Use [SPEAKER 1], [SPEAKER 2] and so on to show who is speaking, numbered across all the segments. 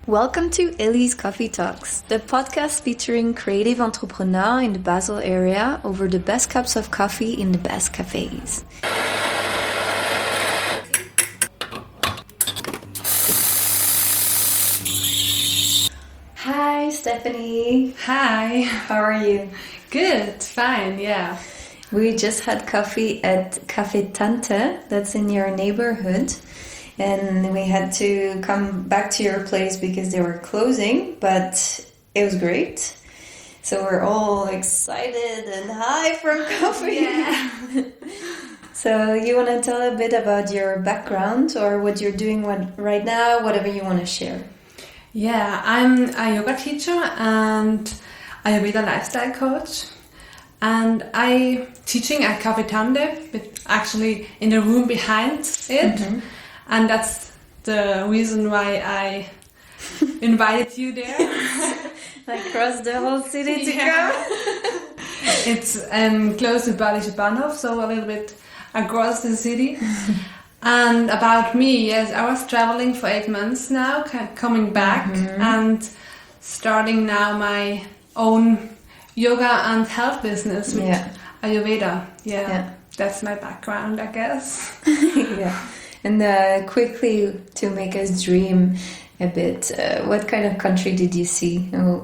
[SPEAKER 1] Welcome to Ellie's Coffee Talks, the podcast featuring creative entrepreneurs in the Basel area over the best cups of coffee in the best cafes. Hi, Stephanie.
[SPEAKER 2] Hi.
[SPEAKER 1] How are you?
[SPEAKER 2] Good, fine, yeah.
[SPEAKER 1] We just had coffee at Café Tante, that's in your neighborhood. And we had to come back to your place because they were closing, but it was great. So we're all excited and high from coffee.
[SPEAKER 2] Yeah.
[SPEAKER 1] So you want to tell a bit about your background or what you're doing right now, whatever you want to share.
[SPEAKER 2] Yeah, I'm a yoga teacher and Ayurveda lifestyle coach. And I teaching at Café Tante, but actually in the room behind it. Mm-hmm. And that's the reason why I invited you there.
[SPEAKER 1] Like across the whole city to come.
[SPEAKER 2] It's close to Badische Bahnhof, so a little bit across the city. And about me, yes, I was traveling for 8 months now, coming back and starting now my own yoga and health business with Ayurveda. Yeah, that's my background, I guess.
[SPEAKER 1] Yeah. And quickly, to make us dream a bit, what kind of country did you see?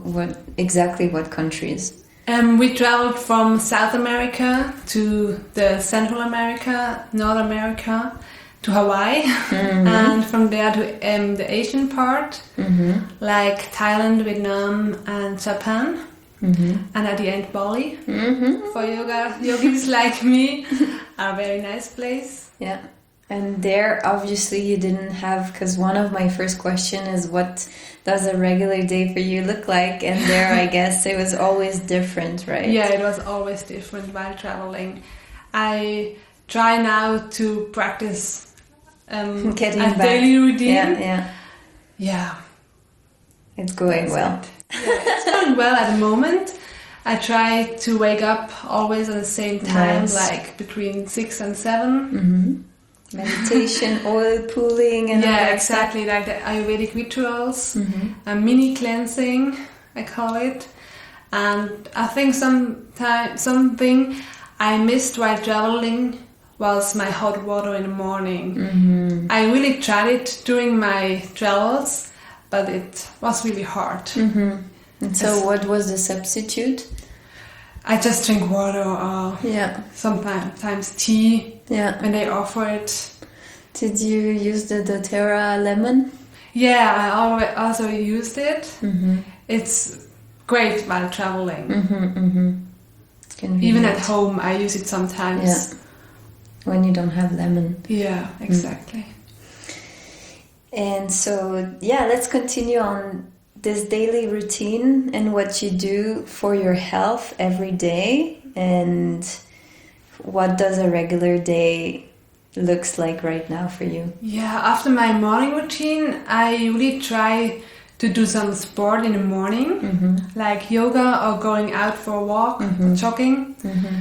[SPEAKER 1] What countries?
[SPEAKER 2] We traveled from South America to the Central America, North America, to Hawaii, and from there to the Asian part, like Thailand, Vietnam, and Japan, and at the end Bali. For yogis like me, a very nice place.
[SPEAKER 1] Yeah. And there, obviously, you didn't have, because one of my first questions is what does a regular day for you look like? And there, I guess, it was always different, right?
[SPEAKER 2] Yeah, it was always different while traveling. I try now to practice a daily routine. Yeah.
[SPEAKER 1] It's going well.
[SPEAKER 2] Yeah, it's going well at the moment. I try to wake up always at the same time, like between 6 and 7.
[SPEAKER 1] Meditation, oil pulling, and
[SPEAKER 2] exactly, like the Ayurvedic rituals, a mini cleansing, I call it. And I think something I missed while traveling was my hot water in the morning. I really tried it during my travels, but it was really hard.
[SPEAKER 1] And so what was the substitute?
[SPEAKER 2] I just drink water or sometimes tea when they offer it.
[SPEAKER 1] Did you use the doTERRA lemon?
[SPEAKER 2] Yeah, I also used it. It's great while traveling. Even at home I use it sometimes.
[SPEAKER 1] Yeah. When you don't have lemon.
[SPEAKER 2] Yeah, exactly.
[SPEAKER 1] And so, let's continue on this daily routine and what you do for your health every day, and what does a regular day looks like right now for you? Yeah,
[SPEAKER 2] after my morning routine, I really try to do some sport in the morning, like yoga or going out for a walk, or jogging.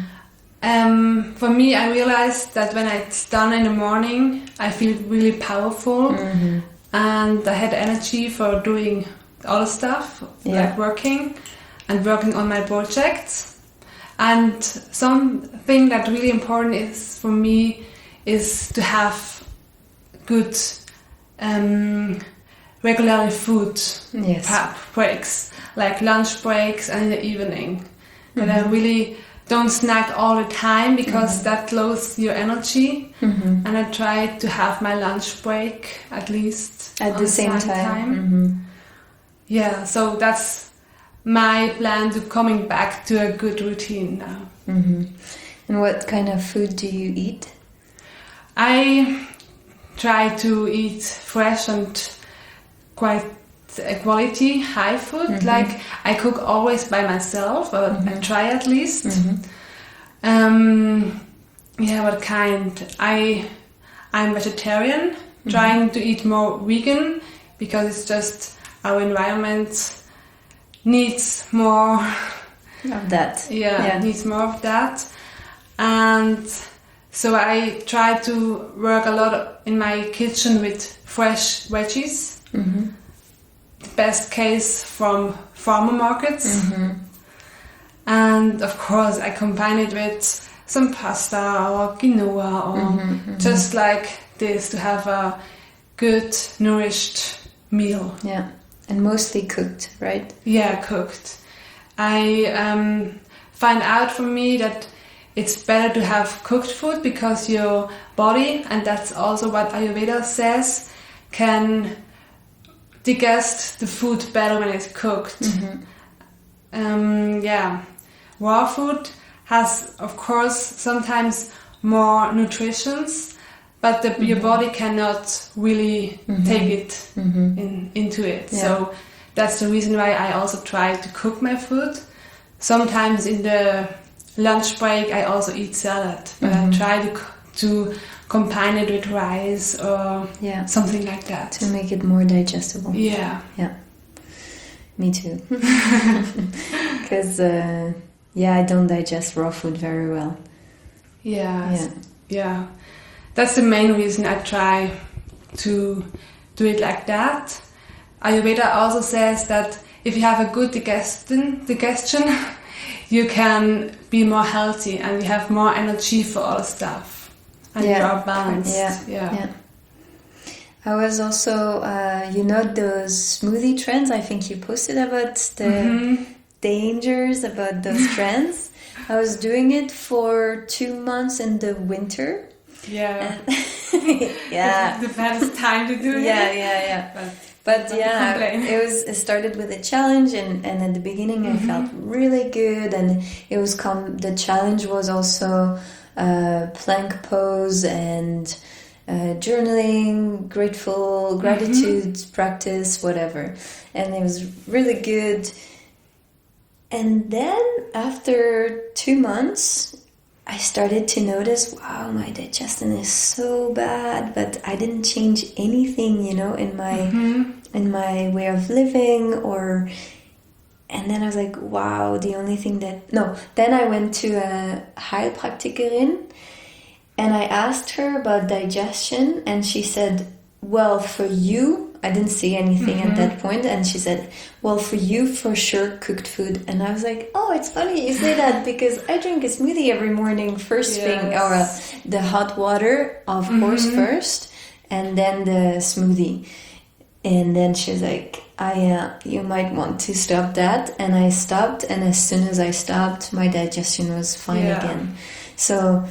[SPEAKER 2] For me, I realized that when it's done in the morning, I feel really powerful and I had energy for doing other stuff, like working on my projects. And something that really important is for me is to have good regular food breaks, like lunch breaks and in the evening. That I really don't snack all the time because that lowers your energy. And I try to have my lunch break at least
[SPEAKER 1] at the same time.
[SPEAKER 2] Yeah, so that's my plan to coming back to a good routine now.
[SPEAKER 1] And what kind of food do you eat?
[SPEAKER 2] I try to eat fresh and quite quality, high food. Like I cook always by myself, or I try at least. What kind? I'm vegetarian, trying to eat more vegan because it's just our environment needs more
[SPEAKER 1] of that.
[SPEAKER 2] Needs more of that. And so I try to work a lot in my kitchen with fresh veggies. best case from farmer markets. And of course, I combine it with some pasta or quinoa or just like this to have a good, nourished meal.
[SPEAKER 1] Yeah, and mostly cooked, right?
[SPEAKER 2] Yeah, cooked. I find out for me that it's better to have cooked food because your body, and that's also what Ayurveda says, can digest the food better when it's cooked. Raw food has, of course, sometimes more nutritions, but your body cannot really take it into it.
[SPEAKER 1] Yeah.
[SPEAKER 2] So that's the reason why I also try to cook my food. Sometimes in the lunch break I also eat salad, but I try to combine it with rice or something like that.
[SPEAKER 1] To make it more digestible.
[SPEAKER 2] Yeah.
[SPEAKER 1] Yeah. Me too. Because, I don't digest raw food very well.
[SPEAKER 2] Yeah. That's the main reason I try to do it like that. Ayurveda also says that if you have a good digestion, you can be more healthy and you have more energy for all stuff. And you are balanced.
[SPEAKER 1] Yeah. I was also, those smoothie trends. I think you posted about the dangers about those trends. I was doing it for 2 months in the winter.
[SPEAKER 2] Yeah.
[SPEAKER 1] Yeah.
[SPEAKER 2] The best time to do it.
[SPEAKER 1] Yeah. But it started with a challenge, and at the beginning I felt really good, and it was the challenge was also plank pose and journaling, gratitude practice, whatever, and it was really good. And then after 2 months I started to notice, wow, my digestion is so bad, but I didn't change anything, in my way of living and then I was like, wow, the only thing then I went to a Heilpraktikerin and I asked her about digestion, and she said, well, for you, I didn't say anything at that point, and she said, well, for you, for sure, cooked food. And I was like, oh, it's funny you say that, because I drink a smoothie every morning, first thing, or the hot water, of course, first, and then the smoothie. And then she was like, you might want to stop that. And I stopped, and as soon as I stopped, my digestion was fine again. So,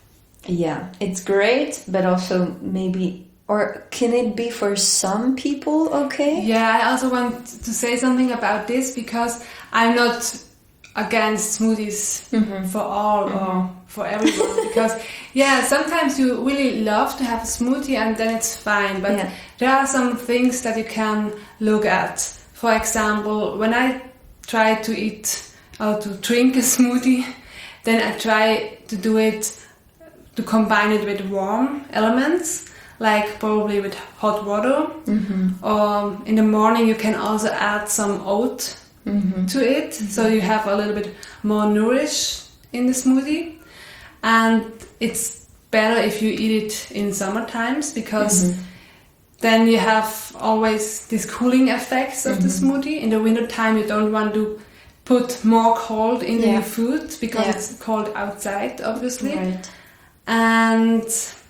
[SPEAKER 1] it's great, but also maybe... Or can it be for some people okay?
[SPEAKER 2] Yeah, I also want to say something about this, because I'm not against smoothies for all or for everyone. Because, sometimes you really love to have a smoothie and then it's fine. But there are some things that you can look at. For example, when I try to eat or to drink a smoothie, then I try to do it, to combine it with warm elements. Like probably with hot water, or in the morning you can also add some oat to it, so you have a little bit more nourish in the smoothie. And it's better if you eat it in summer times, because then you have always these cooling effects of the smoothie. In the winter time you don't want to put more cold into your food, because it's cold outside, obviously.
[SPEAKER 1] Right.
[SPEAKER 2] And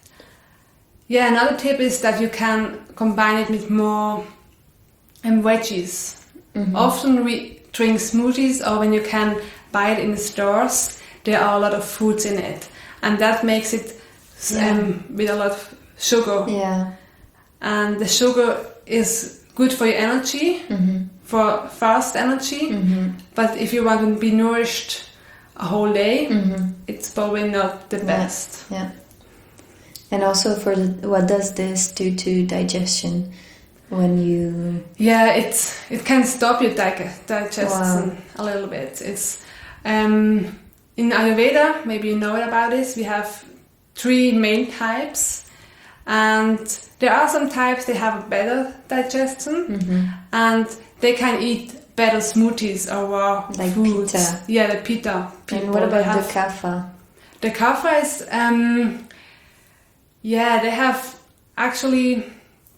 [SPEAKER 2] another tip is that you can combine it with more veggies. Often we drink smoothies, or when you can buy it in the stores, there are a lot of fruits in it. And that makes it with a lot of sugar.
[SPEAKER 1] Yeah.
[SPEAKER 2] And the sugar is good for your energy, for fast energy. But if you want to be nourished a whole day, it's probably not the best.
[SPEAKER 1] Yeah. And also what does this do to digestion when you...
[SPEAKER 2] Yeah, it can stop your digestion a little bit. It's in Ayurveda, maybe you know about this, we have 3 main types, and there are some types they have a better digestion, and they can eat better smoothies or raw
[SPEAKER 1] like
[SPEAKER 2] foods.
[SPEAKER 1] Pitta.
[SPEAKER 2] Yeah, the Pitta people.
[SPEAKER 1] And what about the Kapha?
[SPEAKER 2] The Kapha is... they have actually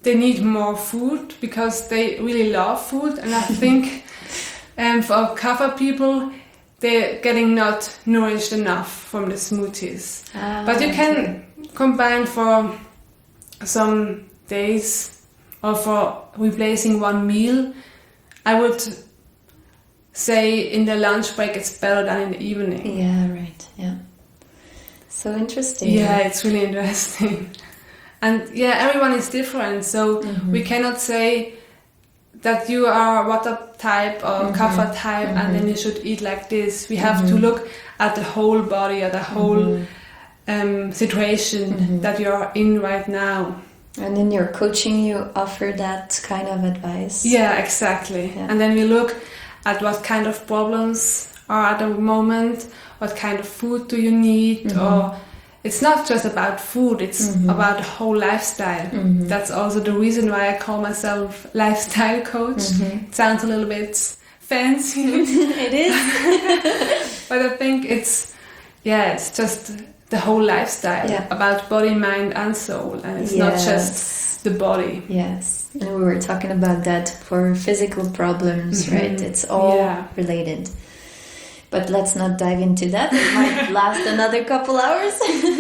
[SPEAKER 2] they need more food because they really love food, and I think for Kapha people, they're getting not nourished enough from the smoothies. But you can combine for some days or for replacing one meal. I would say in the lunch break it's better than in the evening.
[SPEAKER 1] Yeah, right. Yeah. So interesting.
[SPEAKER 2] Yeah, it's really interesting. And yeah, everyone is different, so we cannot say that you are water type or kapha type and then you should eat like this. We have to look at the whole body, at the whole situation that you're in right now.
[SPEAKER 1] And in your coaching, you offer that kind of advice.
[SPEAKER 2] Yeah, exactly. Yeah. And then we look at what kind of problems are at the moment, what kind of food do you need, or it's not just about food, it's about the whole lifestyle. That's also the reason why I call myself lifestyle coach. It sounds a little bit fancy.
[SPEAKER 1] It is.
[SPEAKER 2] But I think it's just the whole lifestyle about body, mind and soul, and it's not just the body.
[SPEAKER 1] Yes, and we were talking about that for physical problems, right? It's all related. But let's not dive into that. It might last another couple hours.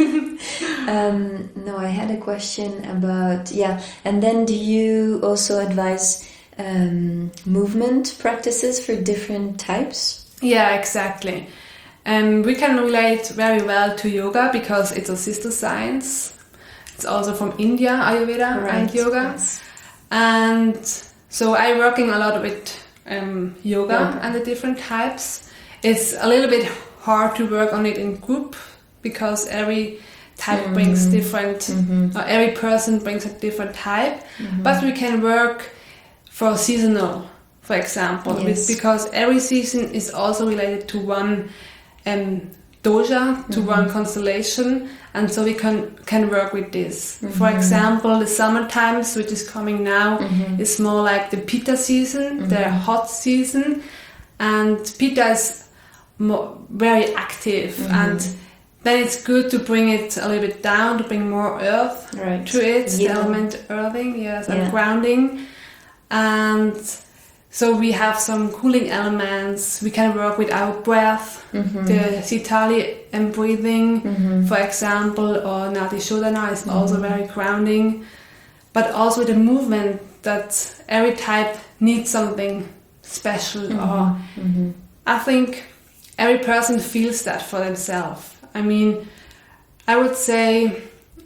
[SPEAKER 1] No, I had a question about, and then do you also advise movement practices for different types?
[SPEAKER 2] Yeah, exactly. We can relate very well to yoga because it's a sister science. It's also from India, Ayurveda and yoga. Yes. And so I'm working a lot with yoga and the different types. It's a little bit hard to work on it in group because every type brings different, or every person brings a different type. But we can work for seasonal, for example, because every season is also related to one dosha, to one constellation, and so we can work with this. For example, the summer times, which is coming now, is more like the Pitta season, the hot season, and Pitta is very active, and then it's good to bring it a little bit down, to bring more earth to it, the element earthing, and grounding. And so we have some cooling elements. We can work with our breath, the Sitali breathing, for example, or Nadi Shodhana is also very grounding. But also the movement, that every type needs something special, or I think every person feels that for themselves. I mean, I would say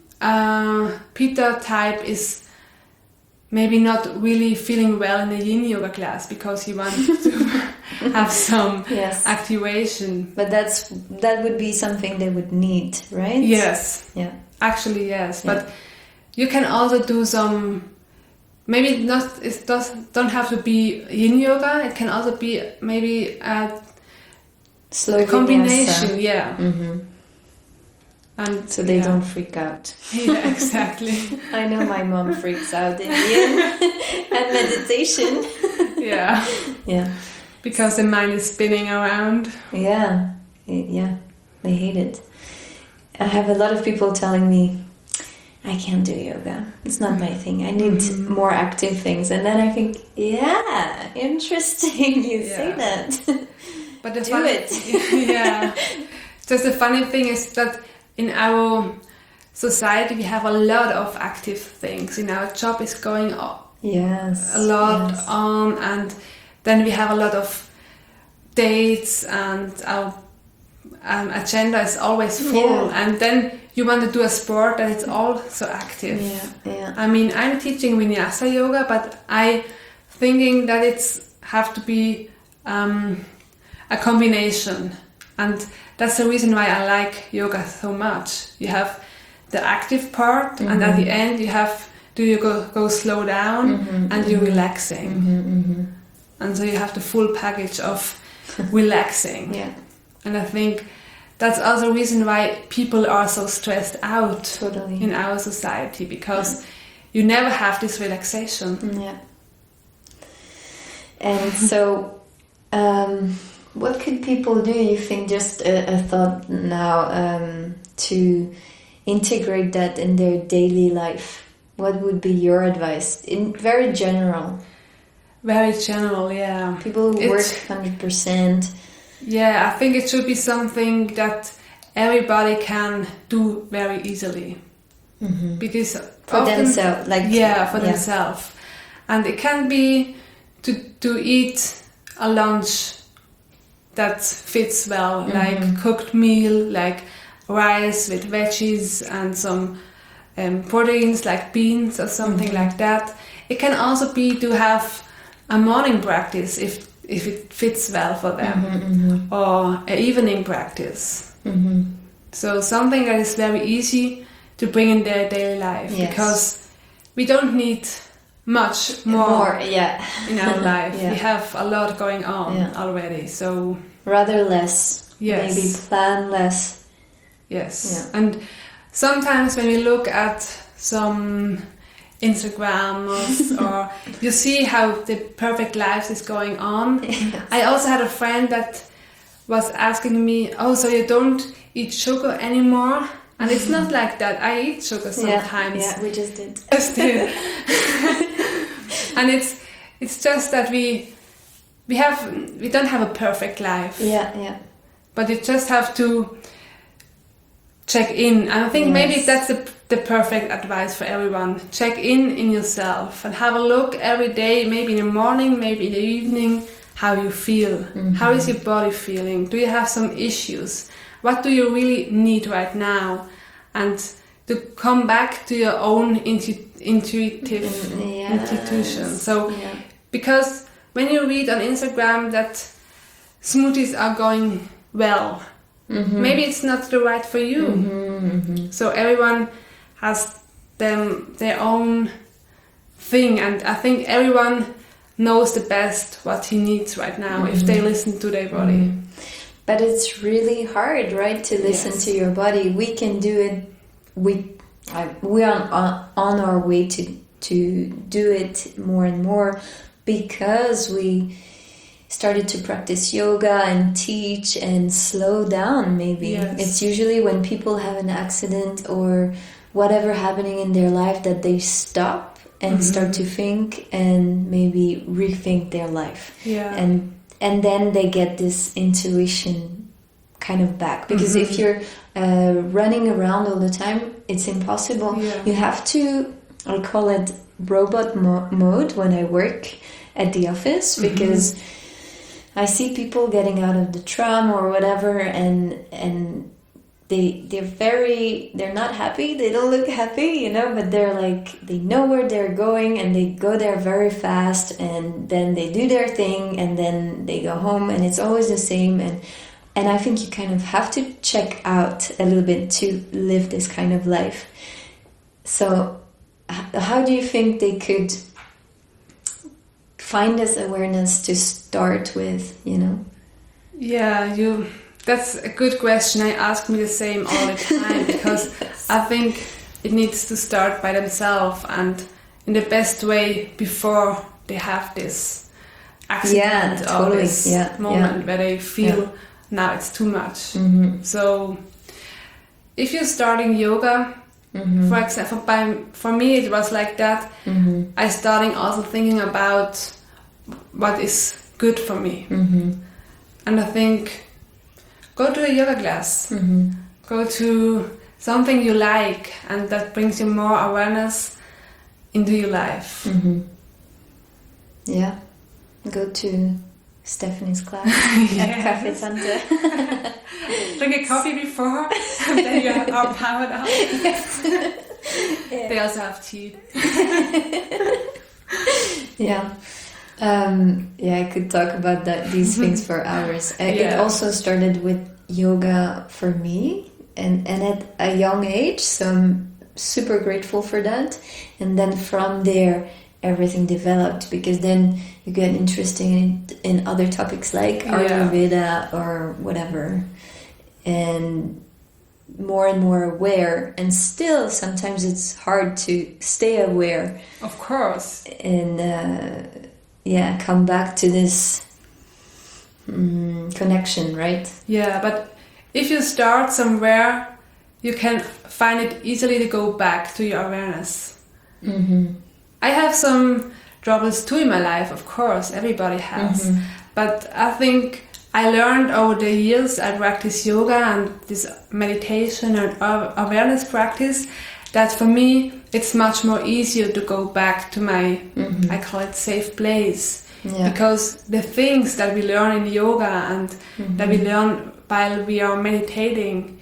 [SPEAKER 2] Pitta type is maybe not really feeling well in a yin yoga class because you want to have some activation.
[SPEAKER 1] But that would be something they would need, right?
[SPEAKER 2] Yes.
[SPEAKER 1] Yeah.
[SPEAKER 2] Actually, yes. Yeah. But you can also do some, maybe not, don't have to be yin yoga. It can also be maybe a
[SPEAKER 1] slow
[SPEAKER 2] combination,
[SPEAKER 1] and so they don't freak out.
[SPEAKER 2] Yeah, exactly.
[SPEAKER 1] I know my mom freaks out in yin and meditation.
[SPEAKER 2] Yeah. Because the mind is spinning around.
[SPEAKER 1] Yeah, they hate it. I have a lot of people telling me, I can't do yoga. It's not my thing. I need more active things. And then I think, interesting you say that.
[SPEAKER 2] But the
[SPEAKER 1] do it.
[SPEAKER 2] Just the funny thing is that in our society we have a lot of active things. In our job is going on a lot on, and then we have a lot of dates, and our agenda is always full. And then you want to do a sport that it's also active. I mean, I'm teaching Vinyasa yoga, but I thinking that it's have to be a combination, and that's the reason why I like yoga so much. You have the active part, and at the end you go slow down, and you're relaxing, and so you have the full package of relaxing. And I think that's also the reason why people are so stressed out in our society, because you never have this relaxation.
[SPEAKER 1] And so what could people do, you think, just a thought now, to integrate that in their daily life? what would be your advice in very general?
[SPEAKER 2] Very general, yeah.
[SPEAKER 1] People who work 100%.
[SPEAKER 2] Yeah, I think it should be something that everybody can do very easily. Because
[SPEAKER 1] For themselves, like
[SPEAKER 2] for themselves. And it can be to eat a lunch that fits well, like cooked meal, like rice with veggies and some proteins like beans or something like that. It can also be to have a morning practice if it fits well for them, or an evening practice. So something that is very easy to bring in their daily life, because we don't need much more in our life. We have a lot going on already, so
[SPEAKER 1] rather less. Maybe plan less.
[SPEAKER 2] And sometimes when we look at some Instagrams or you see how the perfect life is going on. I also had a friend that was asking me, oh, so you don't eat sugar anymore? And it's not like that. I eat sugar sometimes.
[SPEAKER 1] Yeah, we just did.
[SPEAKER 2] And it's just that we don't have a perfect life. But you just have to check in. And I think maybe that's the perfect advice for everyone. Check in yourself and have a look every day, maybe in the morning, maybe in the evening, how you feel. How is your body feeling? Do you have some issues? What do you really need right now? And to come back to your own intuition. So, because when you read on Instagram that smoothies are going well, maybe it's not the right for you. So everyone has their own thing, and I think everyone knows the best what he needs right now if they listen to their body.
[SPEAKER 1] But it's really hard, right, to listen to your body. We can do it. We are on our way to do it more and more, because we started to practice yoga and teach and slow down. Maybe it's usually when people have an accident or whatever happening in their life that they stop and start to think and maybe rethink their life. And then they get this intuition kind of back. Because if you're running around all the time, it's impossible. You have to, I call it robot mode when I work at the office, because I see people getting out of the tram or whatever, and they're not happy. They don't look happy, but they're like, they know where they're going and they go there very fast, and then they do their thing and then they go home, and it's always the same. And I think you kind of have to check out a little bit to live this kind of life. So how do you think they could find this awareness to start with,
[SPEAKER 2] That's a good question. I ask me the same all the time, because I think it needs to start by themselves and in the best way before they have this accident or this moment where they feel now it's too much. So if you're starting yoga, for example, for me it was like that. I starting also thinking about what is good for me. And I think, go to a yoga class. Go to something you like and that brings you more awareness into your life.
[SPEAKER 1] Go to Stephanie's class at Café Tante.
[SPEAKER 2] Drink a coffee before and then you are powered up. They also have tea.
[SPEAKER 1] I could talk about these things for hours. It also started with yoga for me, and at a young age, so I'm super grateful for that. And then from there, everything developed, because then you get interested in other topics like Ayurveda or whatever, and more aware. And still, sometimes it's hard to stay aware.
[SPEAKER 2] Of course.
[SPEAKER 1] And come back to this connection, right?
[SPEAKER 2] Yeah, but if you start somewhere, you can find it easily to go back to your awareness. I have some troubles too in my life, of course, everybody has. But I think I learned over the years I practice yoga and this meditation and awareness practice that for me it's much more easier to go back to my, I call it safe place.
[SPEAKER 1] Yeah.
[SPEAKER 2] Because the things that we learn in yoga and that we learn while we are meditating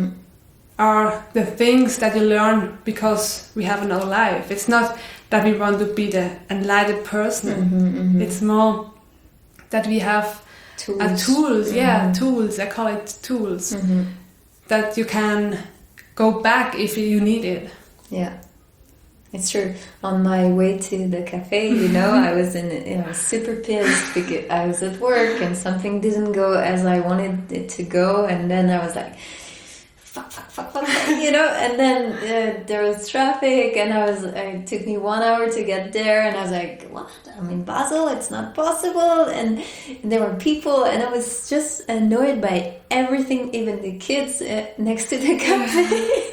[SPEAKER 2] are the things that you learn because we have another life. It's not that we want to be the enlightened person. It's more that we have tools. Tools. I call it tools that you can go back if you need it.
[SPEAKER 1] Yeah, it's true. On my way to the cafe, I was super pissed because I was at work and something didn't go as I wanted it to go, and then I was like, fuck, and then there was traffic, and it took me 1 hour to get there, and I was like, what? I'm in Basel, it's not possible, and there were people, and I was just annoyed by everything, even the kids next to the cafe.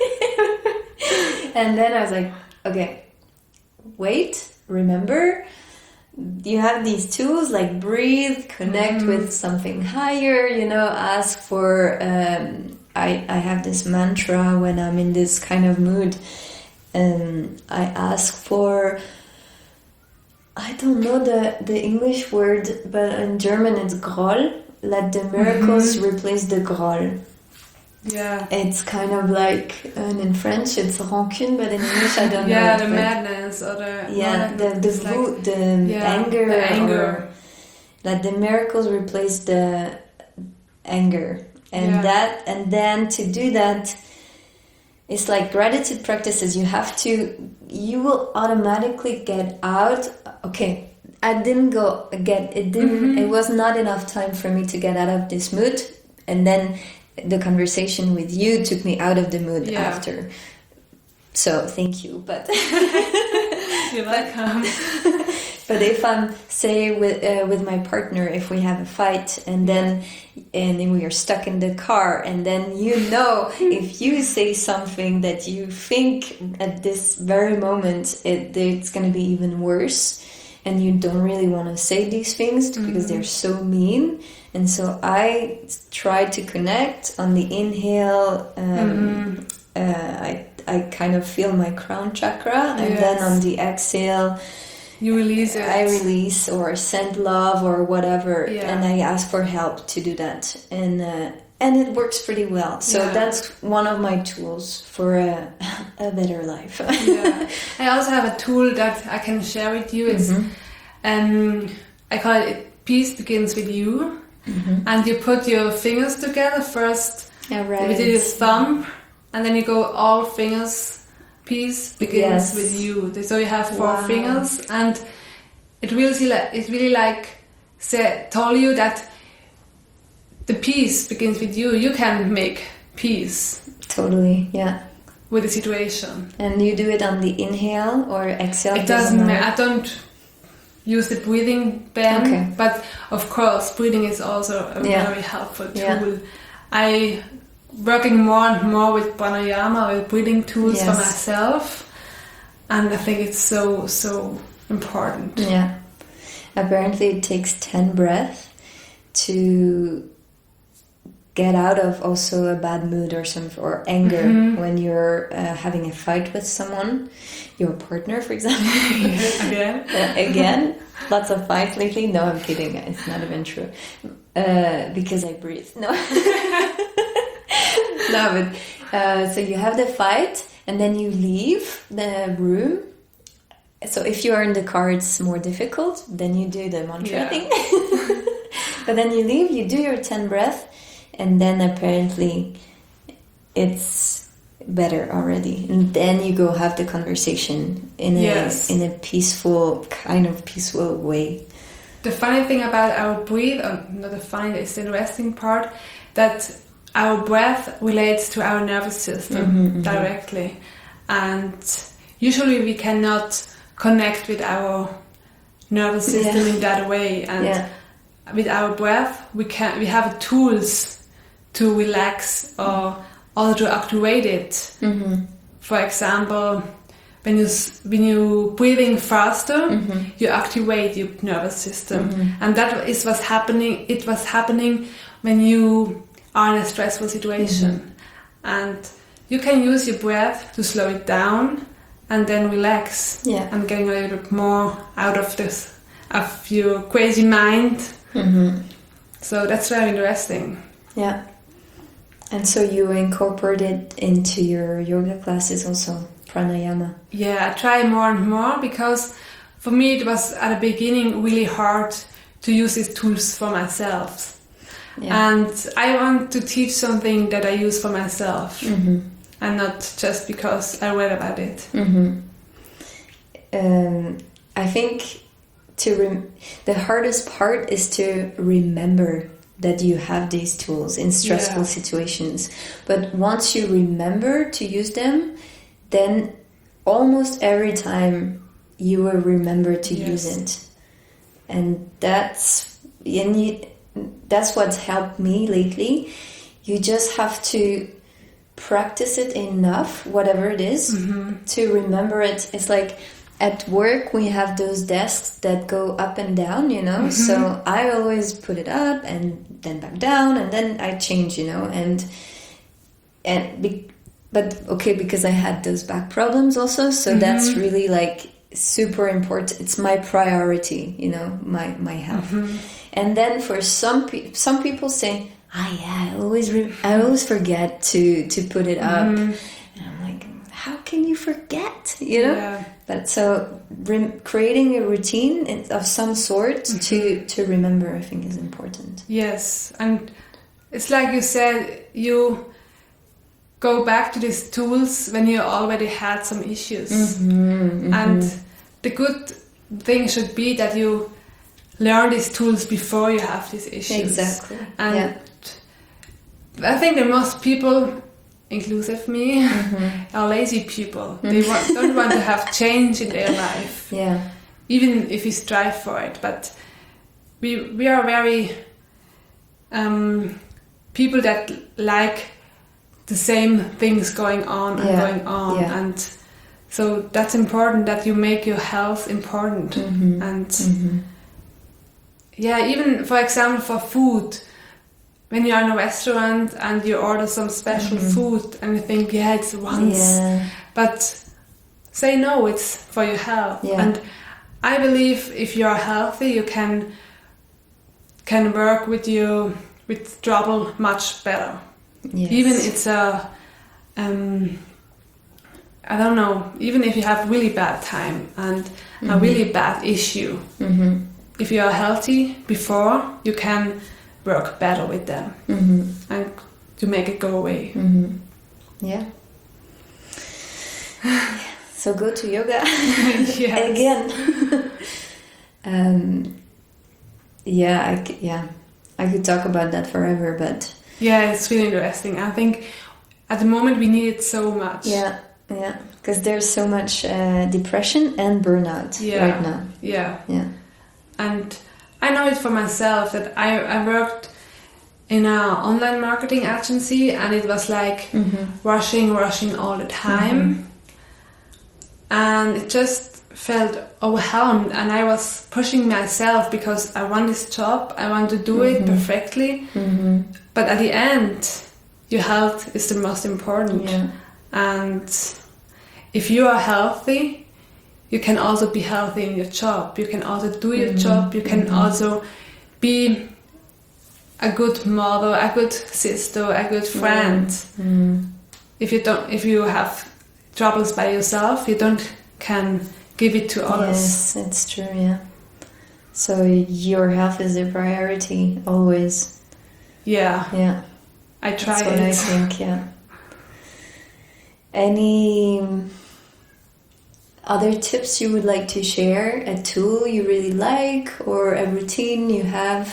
[SPEAKER 1] And then I was like, okay, wait, remember, you have these tools like breathe, connect with something higher, ask for... I have this mantra when I'm in this kind of mood, and I ask for, I don't know the English word, but in German it's Groll. Let the miracles replace the Groll.
[SPEAKER 2] Yeah.
[SPEAKER 1] It's kind of like, and in French it's rancune, but in English I don't know.
[SPEAKER 2] Yeah, the madness or the...
[SPEAKER 1] Yeah, the anger. Or, let the miracles replace the anger. And then to do that, it's like gratitude practices. You will automatically get out. Okay, it was not enough time for me to get out of this mood. And then the conversation with you took me out of the mood after. So thank you, but
[SPEAKER 2] you're welcome.
[SPEAKER 1] But if I'm, say, with my partner, if we have a fight and then we are stuck in the car, and then if you say something that you think at this very moment it's going to be even worse, and you don't really want to say these things because they're so mean. And so I try to connect on the inhale. I kind of feel my crown chakra, and then on the exhale,
[SPEAKER 2] you release it.
[SPEAKER 1] I release or send love or whatever, and I ask for help to do that, and it works pretty well. So that's one of my tools for a better life.
[SPEAKER 2] I also have a tool that I can share with you. It's I call it Peace Begins With You, and you put your fingers together first with your thumb, and then you go all fingers. Peace begins with you. So you have 4 fingers, and it really told you that the peace begins with you. You can make peace.
[SPEAKER 1] Totally, yeah.
[SPEAKER 2] With the situation.
[SPEAKER 1] And you do it on the inhale or exhale?
[SPEAKER 2] It doesn't matter. I don't use the breathing band, but of course, breathing is also a very helpful tool. I working more and more with pranayama, with breathing tools for myself, and I think it's so important. Yeah,
[SPEAKER 1] apparently it takes 10 breaths to get out of also a bad mood or anger when you're having a fight with someone, your partner, for example. Again, lots of fights lately. No, I'm kidding. It's not even true. Because I breathe. No. No, but so you have the fight, and then you leave the room. So if you are in the car, it's more difficult. Then you do the mantra thing. But then you leave, you do your 10 breaths, and then apparently it's better already. And then you go have the conversation in a peaceful way.
[SPEAKER 2] The funny thing about our breath, or not the funny, it's the interesting part, that our breath relates to our nervous system directly, and usually we cannot connect with our nervous system in that way. And with our breath, we have tools to relax or to activate it. For example, when you breathing faster, you activate your nervous system, and that is what's happening. It was happening when you are in a stressful situation, and you can use your breath to slow it down and then relax, and getting a little bit more out of your crazy mind. So that's very interesting.
[SPEAKER 1] Yeah. And so you incorporate it into your yoga classes also, pranayama.
[SPEAKER 2] Yeah, I try more and more, because for me it was at the beginning really hard to use these tools for myself. Yeah. And I want to teach something that I use for myself, and not just because I read about it.
[SPEAKER 1] I think the hardest part is to remember that you have these tools in stressful situations. But once you remember to use them, then almost every time you will remember to use it. And that's what's helped me lately. You just have to practice it enough, whatever it is, to remember it. It's like at work we have those desks that go up and down, you know. So I always put it up and then back down, and then I change, you know. But okay, because I had those back problems also, so that's really like super important. It's my priority, you know, my health. And then for some people say, I always forget to put it up, and I'm like, how can you forget, you know?
[SPEAKER 2] Yeah.
[SPEAKER 1] But so creating a routine of some sort to remember, I think, is important.
[SPEAKER 2] Yes, and it's like you said, you go back to these tools when you already had some issues. And the good thing should be that you learn these tools before you have these issues.
[SPEAKER 1] Exactly.
[SPEAKER 2] And I think that most people, inclusive me, are lazy people. They don't want to have change in their life.
[SPEAKER 1] Yeah.
[SPEAKER 2] Even if we strive for it. But we are very people that like the same things going on and going on. And so that's important, that you make your health important. And even for example for food, when you're in a restaurant and you order some special food and you think, it's once, but say no, it's for your health. And I believe if you are healthy, you can work with trouble much better. Even it's I don't know, even if you have really bad time and a really bad issue, if you are healthy before, you can work better with them and to make it go away.
[SPEAKER 1] Yeah. So go to yoga again. I could talk about that forever, but
[SPEAKER 2] it's really interesting. I think at the moment we need it so much.
[SPEAKER 1] Because there's so much depression and burnout right now.
[SPEAKER 2] And I know it for myself that I worked in an online marketing agency, and it was like rushing all the time. And it just felt overwhelmed, and I was pushing myself because I want this job, I want to do it perfectly. But at the end, your health is the most important. And if you are healthy, you can also be healthy in your job. You can also do your job. You can also be a good mother, a good sister, a good friend. If you have troubles by yourself, you can give it to others.
[SPEAKER 1] Yes, it's true. So your health is a priority always.
[SPEAKER 2] I try.
[SPEAKER 1] That's what I think. Any other tips you would like to share? A tool you really like, or a routine you have?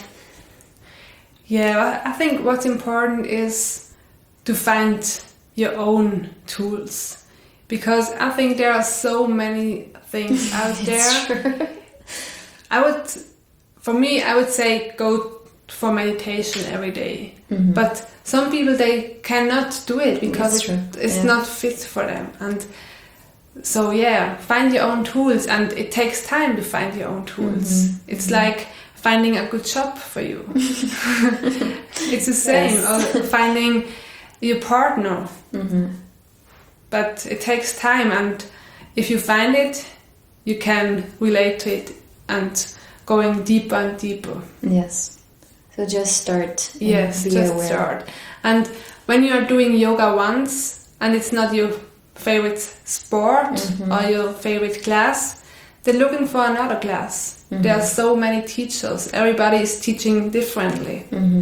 [SPEAKER 2] I think what's important is to find your own tools, because I think there are so many things out there.
[SPEAKER 1] True.
[SPEAKER 2] I would say go for meditation every day. But some people, they cannot do it because it's not fit for them. And So yeah, find your own tools, and it takes time to find your own tools. It's like finding a good job for you. It's the same,
[SPEAKER 1] Yes.
[SPEAKER 2] or finding your partner. But it takes time, and if you find it, you can relate to it and going deeper and deeper.
[SPEAKER 1] Yes. So just start. And
[SPEAKER 2] Yes,
[SPEAKER 1] be
[SPEAKER 2] just
[SPEAKER 1] aware.
[SPEAKER 2] start. And when you are doing yoga once and it's not your favorite sport or your favorite class, they're looking for another class. There are so many teachers. Everybody is teaching differently.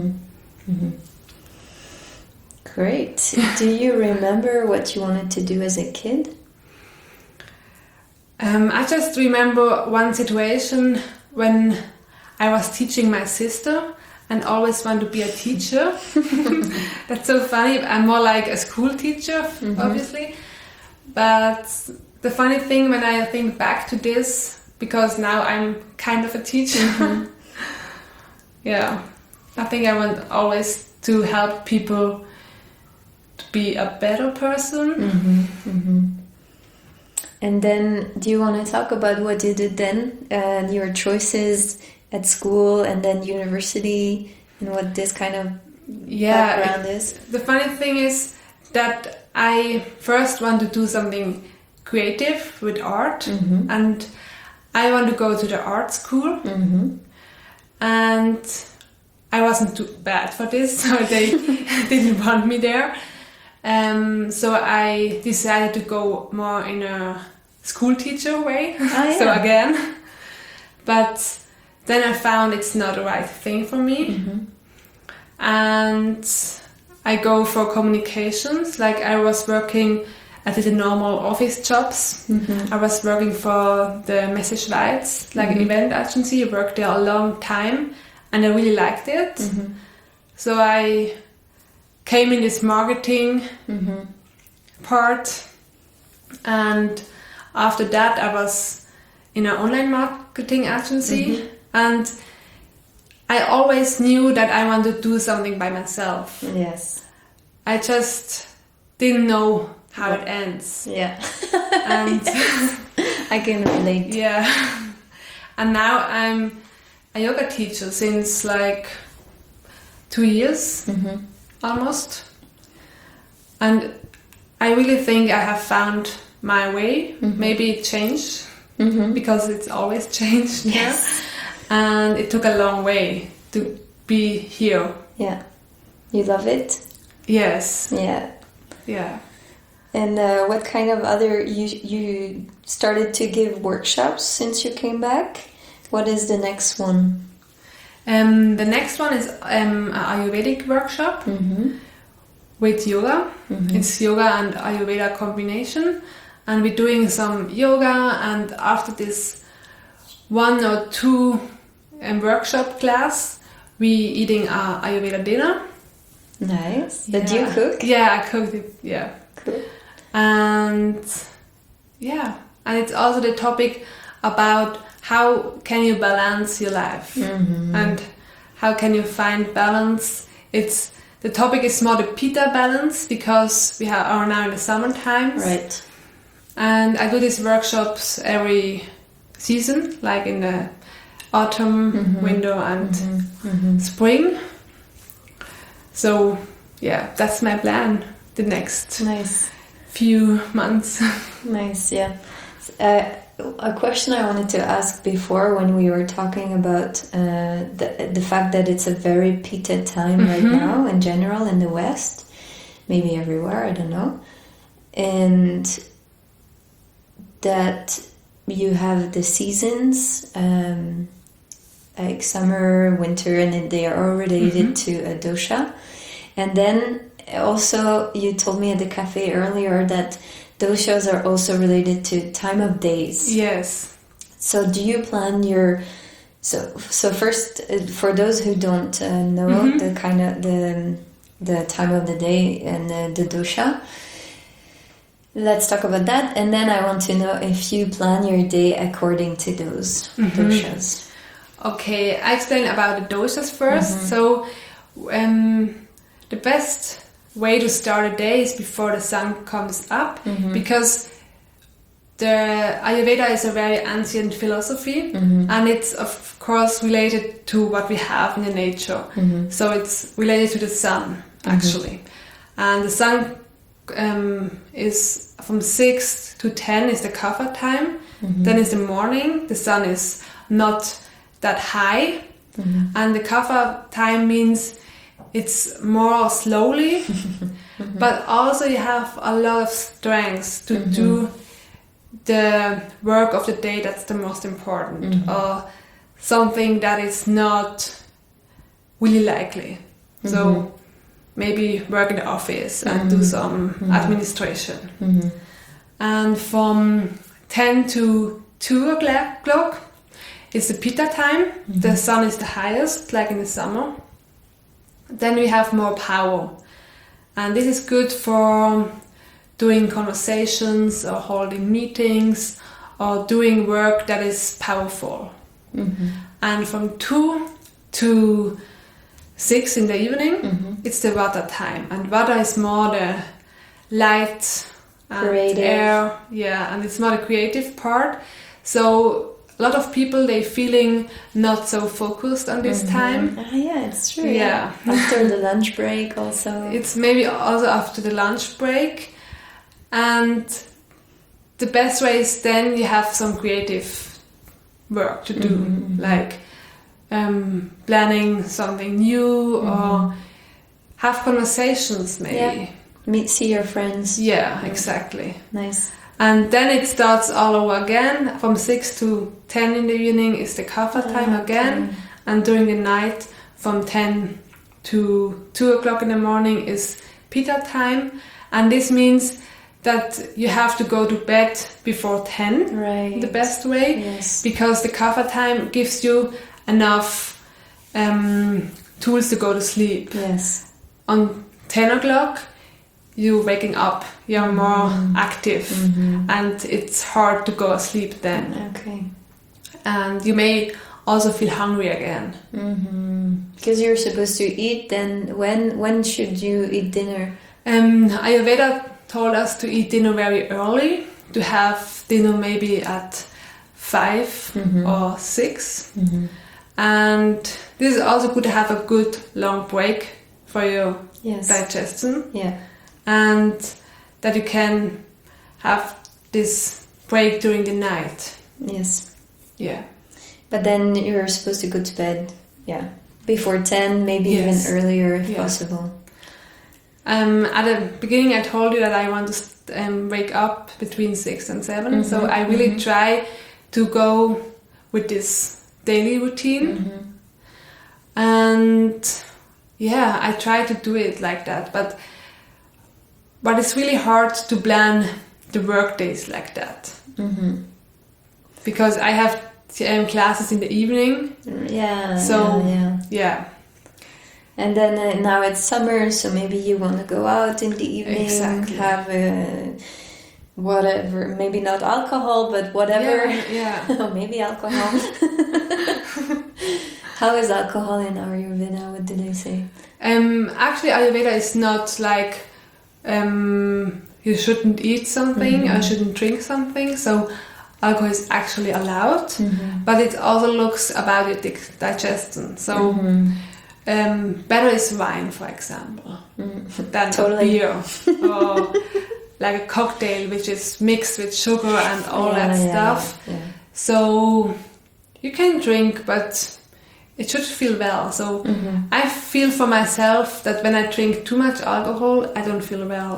[SPEAKER 1] Great. Do you remember what you wanted to do as a kid?
[SPEAKER 2] I just remember one situation when I was teaching my sister and always want to be a teacher. That's so funny. I'm more like a school teacher, obviously. But the funny thing when I think back to this, because now I'm kind of a teacher, yeah, I think I want always to help people to be a better person.
[SPEAKER 1] And then, do you want to talk about what you did then, your choices at school and then university, and what this kind of background is?
[SPEAKER 2] The funny thing is that I first want to do something creative with art, and I want to go to the art school, and I wasn't too bad for this, so they didn't want me there. So I decided to go more in a school teacher way. So again, but then I found it's not the right thing for me. And I go for communications. Like I was working, I did the normal office jobs. I was working for the Messe Schweiz, like an event agency. I worked there a long time and I really liked it. So I came in this marketing part, and after that I was in an online marketing agency, and I always knew that I wanted to do something by myself.
[SPEAKER 1] Yes.
[SPEAKER 2] I just didn't know how it ends.
[SPEAKER 1] Yeah.
[SPEAKER 2] And
[SPEAKER 1] I can relate.
[SPEAKER 2] yeah, and now I'm a yoga teacher since like 2 years. Almost, and I really think I have found my way. Maybe it changed because it's always changed.
[SPEAKER 1] Yes.
[SPEAKER 2] And it took a long way to be here.
[SPEAKER 1] Yeah. You love it?
[SPEAKER 2] Yes.
[SPEAKER 1] Yeah.
[SPEAKER 2] Yeah.
[SPEAKER 1] And what kind of other you started to give workshops since you came back? What is the next one?
[SPEAKER 2] The next one is an Ayurvedic workshop with yoga. It's yoga and Ayurveda combination, and we're doing some yoga, and after this 1 or 2 workshop class, we eating a Ayurveda dinner.
[SPEAKER 1] Nice. Did you cook?
[SPEAKER 2] Yeah, I cooked it. Yeah.
[SPEAKER 1] Cool.
[SPEAKER 2] And yeah, and it's also the topic about how can you balance your life and how can you find balance. It's the topic is more the Pitta balance because we are now in the summertime.
[SPEAKER 1] Right.
[SPEAKER 2] And I do these workshops every season, like in the autumn, winter, and spring. So yeah, that's my plan. The next
[SPEAKER 1] Nice.
[SPEAKER 2] few months.
[SPEAKER 1] Nice. Yeah. A question I wanted to ask before when we were talking about the fact that it's a very Pitta time right now in general in the West, maybe everywhere, I don't know, and that you have the seasons like summer, winter, and they are all related to a dosha. And then also you told me at the cafe earlier that doshas are also related to time of days.
[SPEAKER 2] Yes.
[SPEAKER 1] So do you plan your... So first, for those who don't know the kind of the time of the day and the dosha, let's talk about that. And then I want to know if you plan your day according to those doshas.
[SPEAKER 2] Okay, I explain about the doshas first. So the best way to start a day is before the sun comes up, because the Ayurveda is a very ancient philosophy, and it's of course related to what we have in the nature. So it's related to the sun, actually. And the sun is from 6 to 10 is the kapha time. Then is the morning. The sun is not that high, and the kapha time means it's more slowly, but also you have a lot of strength to do the work of the day that's the most important, or something that is not really likely. So maybe work in the office and do some administration. And from 10 to 2 o'clock is the Pitta time. The sun is the highest, like in the summer. Then we have more power. And this is good for doing conversations or holding meetings or doing work that is powerful. And from 2 to 6 in the evening, it's the Vata time. And Vata is more the light and
[SPEAKER 1] creative
[SPEAKER 2] air. Yeah, and it's more the creative part. So a lot of people, they feeling not so focused on this time.
[SPEAKER 1] Yeah, it's true.
[SPEAKER 2] Yeah.
[SPEAKER 1] After the lunch break also.
[SPEAKER 2] It's maybe also after the lunch break. And the best way is then you have some creative work to do, like planning something new or have conversations maybe.
[SPEAKER 1] Yeah. See your friends.
[SPEAKER 2] Yeah, exactly.
[SPEAKER 1] Nice.
[SPEAKER 2] And then it starts all over again. From 6 to 10 in the evening is the kapha time again. And during the night from 10 to 2 o'clock in the morning is Pitta time. And this means that you have to go to bed before 10,
[SPEAKER 1] right?
[SPEAKER 2] The best way,
[SPEAKER 1] yes.
[SPEAKER 2] Because the kapha time gives you enough tools to go to sleep.
[SPEAKER 1] Yes.
[SPEAKER 2] On 10 o'clock, you're waking up, you're more active, and it's hard to go asleep then.
[SPEAKER 1] Okay.
[SPEAKER 2] And you may also feel hungry again.
[SPEAKER 1] Because you're supposed to eat, then when should you eat dinner?
[SPEAKER 2] Ayurveda told us to eat dinner very early, to have dinner maybe at 5 or 6. And this is also good to have a good long break for your digestion.
[SPEAKER 1] Yeah.
[SPEAKER 2] And that you can have this break during the night.
[SPEAKER 1] Yes.
[SPEAKER 2] Yeah.
[SPEAKER 1] But then you're supposed to go to bed, before 10, maybe even earlier if possible.
[SPEAKER 2] At the beginning I told you that I want to wake up between 6 and 7, so I really try to go with this daily routine. And I try to do it like that, but it's really hard to plan the work days like that. Because I have classes in the evening. And
[SPEAKER 1] then now it's summer, so maybe you want to go out in the evening, have whatever, maybe not alcohol, but whatever. Or maybe alcohol. How is alcohol in Ayurveda? What did I say?
[SPEAKER 2] Actually, Ayurveda is not like you shouldn't eat something or shouldn't drink something. So alcohol is actually allowed, but it also looks about your digestion. So better is wine, for example, than beer, or like a cocktail which is mixed with sugar and all that stuff. So you can drink, but it should feel well. So I feel for myself that when I drink too much alcohol, I don't feel well.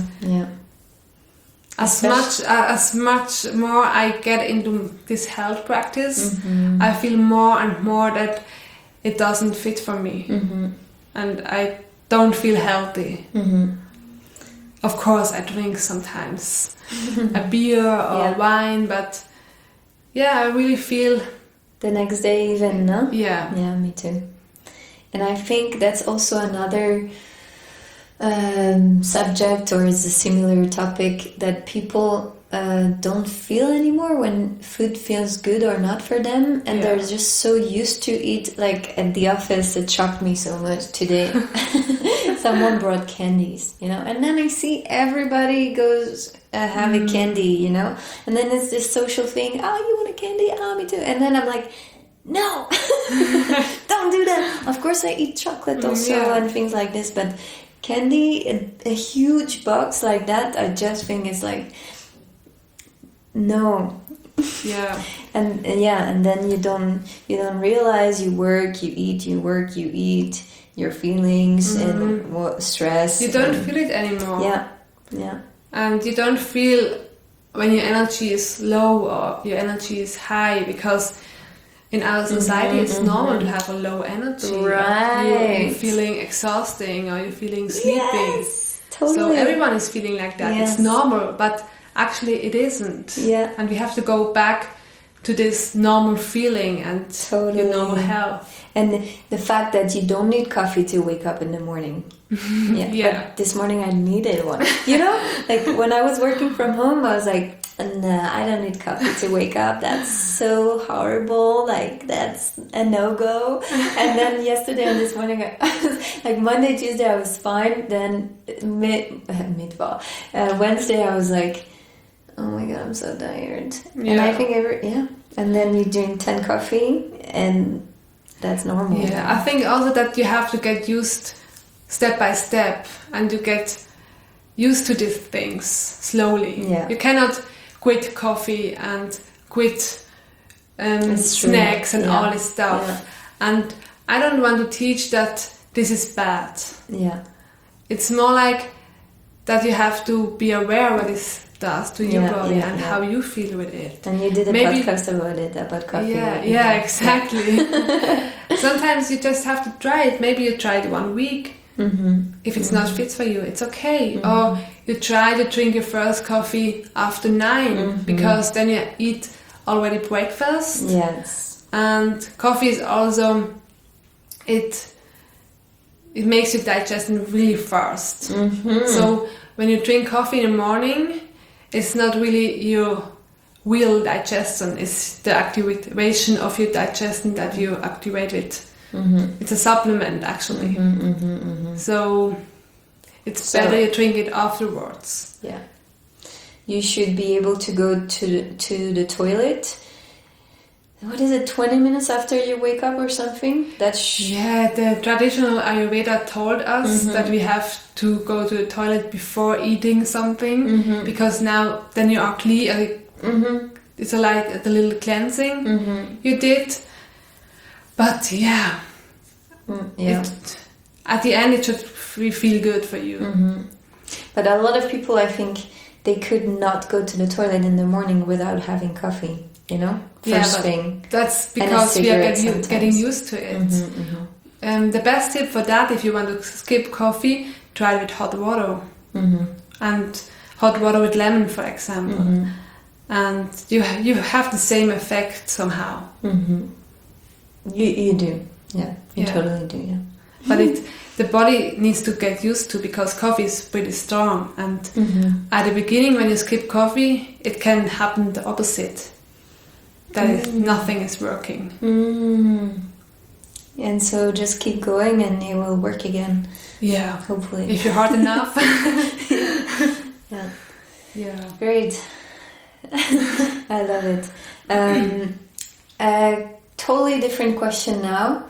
[SPEAKER 2] As much more I get into this health practice, I feel more and more that it doesn't fit for me, and I don't feel healthy. Of course, I drink sometimes a beer or wine, but I really feel
[SPEAKER 1] the next day even, no?
[SPEAKER 2] Yeah,
[SPEAKER 1] me too. And I think that's also another subject, or it's a similar topic, that people don't feel anymore when food feels good or not for them, and they're just so used to eat. Like at the office, it shocked me so much today. someone brought candies, you know, and then I see everybody goes have a candy, you know, and then it's this social thing. Oh, you want a candy? Oh, me too. And then I'm like, no, don't do that. Of course, I eat chocolate also and things like this, but candy, a huge box like that, I just think it's like, no.
[SPEAKER 2] Yeah.
[SPEAKER 1] And then you don't realize you work, you eat, you work, you eat, your feelings and stress.
[SPEAKER 2] You don't feel it anymore.
[SPEAKER 1] Yeah.
[SPEAKER 2] And you don't feel when your energy is low or your energy is high, because in our society it's normal to have a low energy.
[SPEAKER 1] Right.
[SPEAKER 2] You're feeling exhausting or you're feeling sleeping.
[SPEAKER 1] Yes, totally.
[SPEAKER 2] So everyone is feeling like that.
[SPEAKER 1] Yes.
[SPEAKER 2] It's normal, but actually it isn't.
[SPEAKER 1] Yeah.
[SPEAKER 2] And we have to go back to this normal feeling and your normal health.
[SPEAKER 1] And the fact that you don't need coffee to wake up in the morning. But this morning I needed one. You know, like when I was working from home, I was like, nah, I don't need coffee to wake up. That's so horrible. Like, that's a no-go. And then yesterday and this morning, like Monday, Tuesday, I was fine. Then Wednesday, I was like, oh my God, I'm so tired. And I think and then you drink 10 coffee and that's normal.
[SPEAKER 2] Yeah, I think also that you have to get used step by step and you get used to these things slowly.
[SPEAKER 1] Yeah.
[SPEAKER 2] You cannot quit coffee and quit snacks and all this stuff.
[SPEAKER 1] Yeah.
[SPEAKER 2] And I don't want to teach that this is bad.
[SPEAKER 1] Yeah.
[SPEAKER 2] It's more like that you have to be aware what this does to your body and how you feel with it.
[SPEAKER 1] And you did a podcast about it, about coffee.
[SPEAKER 2] Yeah, exactly. Sometimes you just have to try it. Maybe you try it 1 week. If it's not fit for you, it's okay. Or you try to drink your first coffee after 9 because then you eat already breakfast.
[SPEAKER 1] Yes.
[SPEAKER 2] And coffee is also, it makes you digestion really fast. So when you drink coffee in the morning, it's not really your real digestion, it's the activation of your digestion that you activate it. It's a supplement actually. So it's better you drink it afterwards.
[SPEAKER 1] Yeah. You should be able to go to the toilet. What is it, 20 minutes after you wake up or something?
[SPEAKER 2] The traditional Ayurveda told us that we have to go to the toilet before eating something because now then you are clear. It's like the little cleansing you did. But at the end it should feel good for you.
[SPEAKER 1] But a lot of people, I think, they could not go to the toilet in the morning without having coffee, you know? First thing.
[SPEAKER 2] That's because we are getting used to it. The best tip for that, if you want to skip coffee, try it with hot water. And hot water with lemon, for example. And you have the same effect somehow.
[SPEAKER 1] You do. Yeah, you totally do, yeah.
[SPEAKER 2] But the body needs to get used to, because coffee is pretty strong. And at the beginning, when you skip coffee, it can happen the opposite. That nothing is working.
[SPEAKER 1] And so just keep going and it will work again.
[SPEAKER 2] Yeah.
[SPEAKER 1] Hopefully.
[SPEAKER 2] If you're hard enough.
[SPEAKER 1] Yeah. Great. I love it. A totally different question now.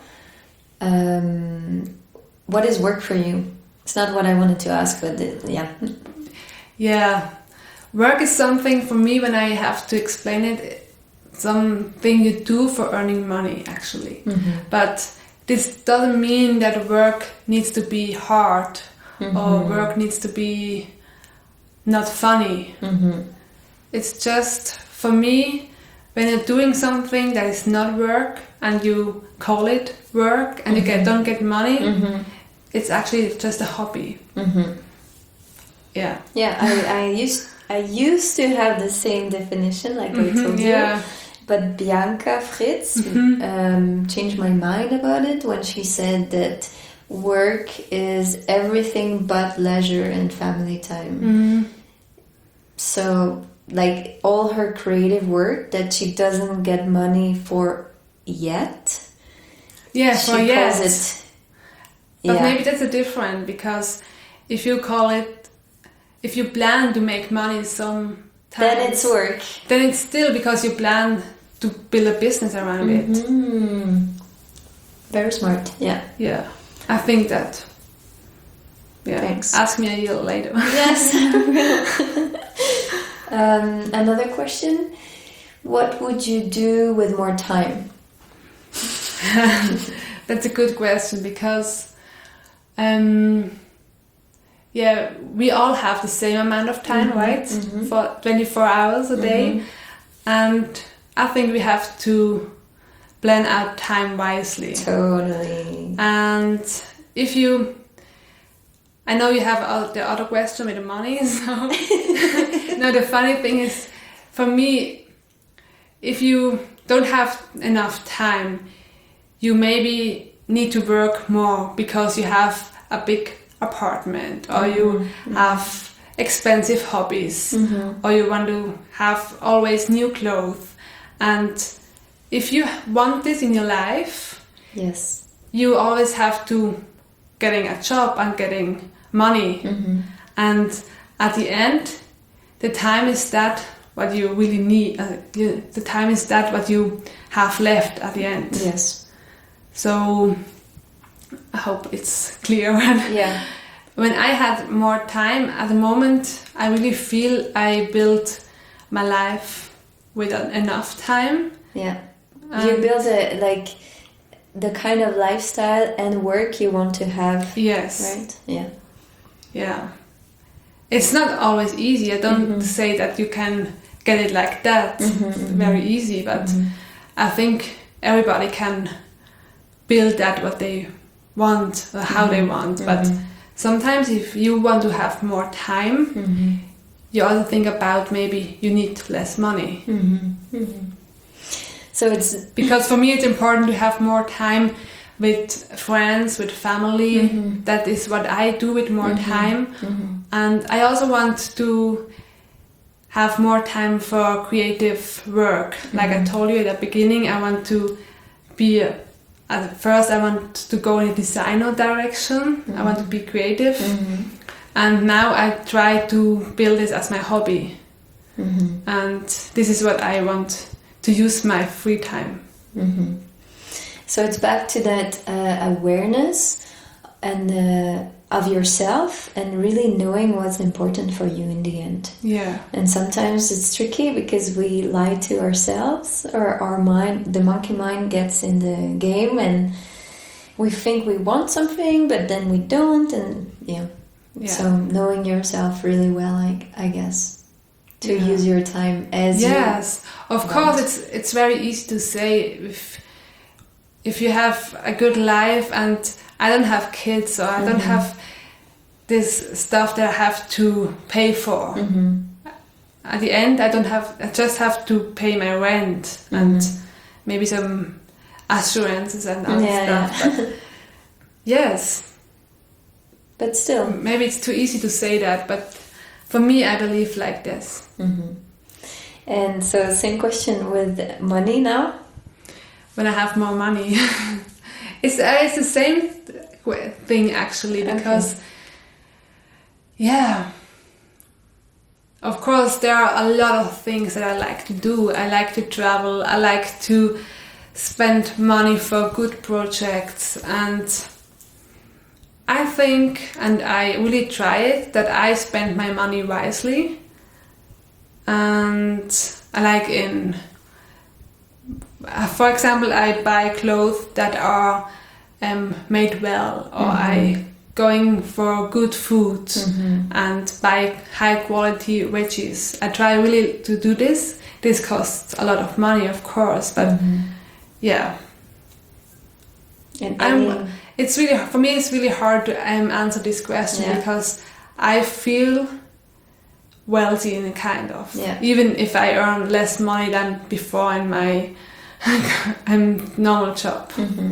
[SPEAKER 1] What is work for you? It's not what I wanted to ask, but
[SPEAKER 2] Yeah. Work is something for me, when I have to explain it, something you do for earning money, actually. But this doesn't mean that work needs to be hard or work needs to be not funny. It's just, for me, when you're doing something that is not work and you call it work and you don't get money, it's actually just a hobby. Yeah.
[SPEAKER 1] I used to have the same definition, like I told you. But Bianca Fritz changed my mind about it when she said that work is everything but leisure and family time. So, like, all her creative work that she doesn't get money for yet,
[SPEAKER 2] she
[SPEAKER 1] calls it
[SPEAKER 2] But maybe that's a different, because if you plan to make money sometimes,
[SPEAKER 1] then it's work.
[SPEAKER 2] Then it's still because you plan to build a business around it.
[SPEAKER 1] Very smart. Yeah.
[SPEAKER 2] Yeah. I think that. Yeah.
[SPEAKER 1] Thanks.
[SPEAKER 2] Ask me a little later.
[SPEAKER 1] Yes. Another question. What would you do with more time?
[SPEAKER 2] That's a good question, because we all have the same amount of time, right? For 24 hours a day. And I think we have to plan out time wisely.
[SPEAKER 1] Totally.
[SPEAKER 2] And I know you have the other question with the money, so no, the funny thing is, for me, if you don't have enough time, you maybe need to work more because you have a big apartment, or you have expensive hobbies, or you want to have always new clothes. And if you want this in your life,
[SPEAKER 1] yes,
[SPEAKER 2] you always have to getting a job and getting money. And at the end, the time is that what you really need. The time is that what you have left at the end.
[SPEAKER 1] Yes.
[SPEAKER 2] So I hope it's clear.
[SPEAKER 1] Yeah.
[SPEAKER 2] When I had more time, at the moment, I really feel I built my life with enough time.
[SPEAKER 1] Yeah. You build the kind of lifestyle and work you want to have.
[SPEAKER 2] Yes.
[SPEAKER 1] Right? Yeah.
[SPEAKER 2] Yeah. It's not always easy. I don't say that you can get it like that. Very easy, but I think everybody can build that what they want or how they want. But sometimes if you want to have more time, you also think about maybe you need less money.
[SPEAKER 1] So it's
[SPEAKER 2] because for me it's important to have more time with friends, with family. That is what I do with more time. And I also want to have more time for creative work. Like I told you at the beginning, I want to be at first I want to go in a designer direction. I want to be creative. And now I try to build this as my hobby. And this is what I want to use my free time.
[SPEAKER 1] So it's back to that awareness and of yourself, and really knowing what's important for you in the end.
[SPEAKER 2] Yeah.
[SPEAKER 1] And sometimes it's tricky because we lie to ourselves, or our mind, the monkey mind, gets in the game, and we think we want something, but then we don't. And so knowing yourself really well, I guess, to use your time as
[SPEAKER 2] of course. It's very easy to say if you have a good life, and I don't have kids, or I don't have this stuff that I have to pay for. At the end, I just have to pay my rent and maybe some assurances and other stuff. But yes.
[SPEAKER 1] But still.
[SPEAKER 2] Maybe it's too easy to say that, but for me, I believe like this.
[SPEAKER 1] And so, same question with money now?
[SPEAKER 2] When I have more money. It's the same thing, actually, because of course there are a lot of things that I like to do. I like to travel, I like to spend money for good projects, and I think, and I really try it, that I spend my money wisely. And I like for example, I buy clothes that are made well, or I going for good food and buy high quality veggies. I try really to do this. This costs a lot of money, of course, but it's really, for me, it's really hard to answer this question because I feel wealthy in a kind of, even if I earn less money than before in my normal job.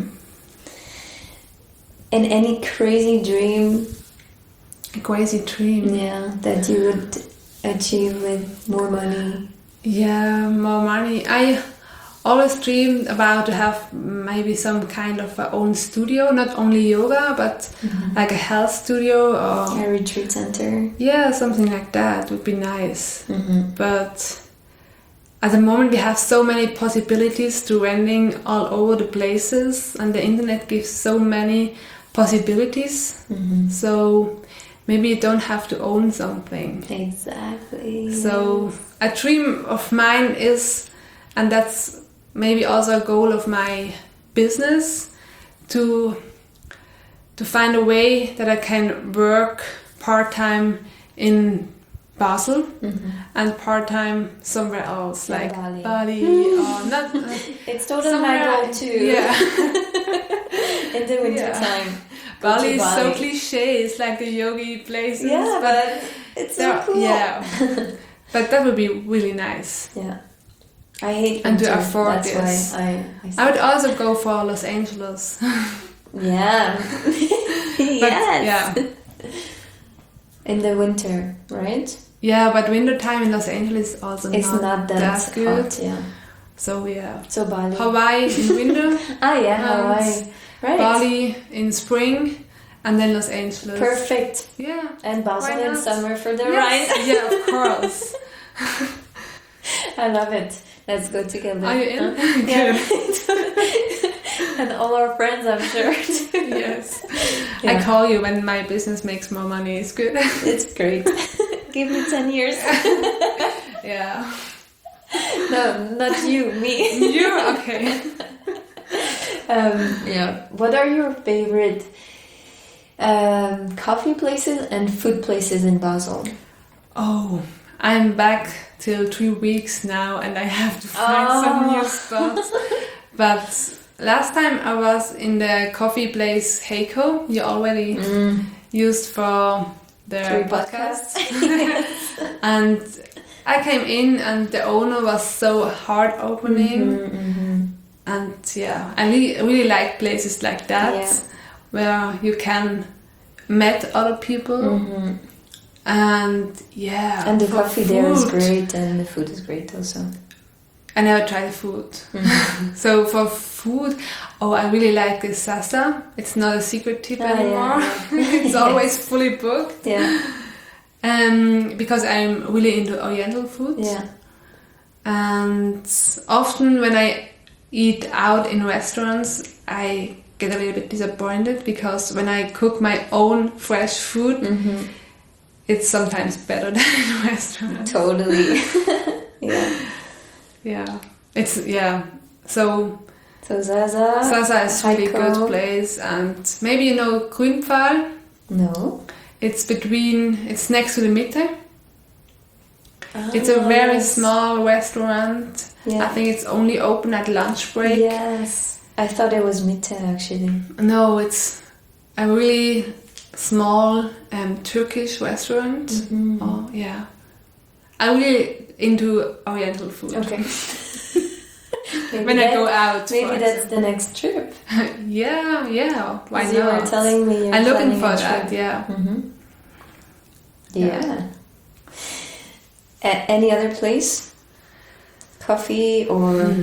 [SPEAKER 1] And any crazy dream?
[SPEAKER 2] A crazy dream?
[SPEAKER 1] Yeah, that you would achieve with more money?
[SPEAKER 2] Yeah, more money. I always dreamed about to have my maybe some kind of our own studio, not only yoga, but like a health studio or
[SPEAKER 1] A retreat center.
[SPEAKER 2] yeah, something like that would be nice.
[SPEAKER 1] Mm-hmm.
[SPEAKER 2] But at the moment we have so many possibilities to renting all over the places, and the internet gives so many possibilities.
[SPEAKER 1] Mm-hmm.
[SPEAKER 2] So maybe you don't have to own something.
[SPEAKER 1] Exactly.
[SPEAKER 2] So a dream of mine is, and that's maybe also a goal of my business, to find a way that I can work part-time in Basel and part-time somewhere else,
[SPEAKER 1] In
[SPEAKER 2] like
[SPEAKER 1] Bali.
[SPEAKER 2] Bali or not.
[SPEAKER 1] It's totally my
[SPEAKER 2] somewhere-
[SPEAKER 1] goal too.
[SPEAKER 2] Yeah.
[SPEAKER 1] In the winter
[SPEAKER 2] Yeah.
[SPEAKER 1] time. Go
[SPEAKER 2] Bali
[SPEAKER 1] to
[SPEAKER 2] is so
[SPEAKER 1] Bali.
[SPEAKER 2] cliche. It's like the yogi places.
[SPEAKER 1] Yeah, but it's so
[SPEAKER 2] there-
[SPEAKER 1] cool.
[SPEAKER 2] Yeah. But that would be really nice.
[SPEAKER 1] Yeah. I hate
[SPEAKER 2] And to
[SPEAKER 1] winter.
[SPEAKER 2] afford
[SPEAKER 1] That's
[SPEAKER 2] this.
[SPEAKER 1] why
[SPEAKER 2] I would also go for Los Angeles.
[SPEAKER 1] Yeah.
[SPEAKER 2] But,
[SPEAKER 1] Yes.
[SPEAKER 2] Yeah.
[SPEAKER 1] In the winter, right?
[SPEAKER 2] Yeah, but winter time in Los Angeles is also
[SPEAKER 1] It's not that
[SPEAKER 2] good.
[SPEAKER 1] hot, yeah.
[SPEAKER 2] So yeah.
[SPEAKER 1] So Bali.
[SPEAKER 2] Hawaii in winter,
[SPEAKER 1] Yeah,
[SPEAKER 2] and
[SPEAKER 1] Hawaii. Right.
[SPEAKER 2] Bali in spring, and then Los Angeles.
[SPEAKER 1] Perfect.
[SPEAKER 2] Yeah.
[SPEAKER 1] And Basel
[SPEAKER 2] Why
[SPEAKER 1] in
[SPEAKER 2] not?
[SPEAKER 1] summer for the
[SPEAKER 2] Yes.
[SPEAKER 1] Rhine.
[SPEAKER 2] Yeah, of course.
[SPEAKER 1] I love it. Let's go together.
[SPEAKER 2] Are you in?
[SPEAKER 1] Huh? Yeah.
[SPEAKER 2] Good.
[SPEAKER 1] And all our friends, I'm sure. too.
[SPEAKER 2] Yes.
[SPEAKER 1] Yeah.
[SPEAKER 2] I call you when my business makes more money. It's good.
[SPEAKER 1] It's great. Give me 10 years.
[SPEAKER 2] Yeah.
[SPEAKER 1] No, not you, me.
[SPEAKER 2] You okay?
[SPEAKER 1] Yeah. What are your favorite coffee places and food places in Basel?
[SPEAKER 2] Oh, I'm back till 3 weeks now, and I have to find some new spots. But last time I was in the coffee place Heiko. You already used for the
[SPEAKER 1] 3
[SPEAKER 2] podcast.
[SPEAKER 1] podcasts.
[SPEAKER 2] And I came in, and the owner was so heart opening. And yeah, I really like places like that,
[SPEAKER 1] Yeah.
[SPEAKER 2] where you can meet other people. And yeah,
[SPEAKER 1] And the
[SPEAKER 2] for
[SPEAKER 1] coffee there is
[SPEAKER 2] food,
[SPEAKER 1] great, and the food is great also.
[SPEAKER 2] I never tried the food. So for food, I really like the Sasa. It's not a secret tip anymore.
[SPEAKER 1] Yeah.
[SPEAKER 2] It's always fully booked.
[SPEAKER 1] Yeah,
[SPEAKER 2] Because I'm really into Oriental food.
[SPEAKER 1] yeah.
[SPEAKER 2] And often when I eat out in restaurants, I get a little bit disappointed, because when I cook my own fresh food, it's sometimes better than in restaurants.
[SPEAKER 1] Totally. Yeah.
[SPEAKER 2] Yeah. So
[SPEAKER 1] So Zaza.
[SPEAKER 2] Sasa is really
[SPEAKER 1] Heiko.
[SPEAKER 2] good place, and maybe you know Grünpfahl.
[SPEAKER 1] No.
[SPEAKER 2] It's next to the Mitte. It's a very
[SPEAKER 1] yes.
[SPEAKER 2] small restaurant.
[SPEAKER 1] Yeah.
[SPEAKER 2] I think it's only open at lunch break.
[SPEAKER 1] Yes. I thought it was Mitte actually.
[SPEAKER 2] No, it's a really small Turkish restaurant. Oh, yeah. I'm really into Oriental food.
[SPEAKER 1] Okay. Maybe
[SPEAKER 2] When I go out.
[SPEAKER 1] Maybe
[SPEAKER 2] for
[SPEAKER 1] that's
[SPEAKER 2] example.
[SPEAKER 1] the next trip.
[SPEAKER 2] Yeah. Why
[SPEAKER 1] As
[SPEAKER 2] not?
[SPEAKER 1] you were telling me you're
[SPEAKER 2] I'm looking
[SPEAKER 1] planning
[SPEAKER 2] for
[SPEAKER 1] a
[SPEAKER 2] that,
[SPEAKER 1] trip.
[SPEAKER 2] yeah.
[SPEAKER 1] Yeah. Any other place? Coffee or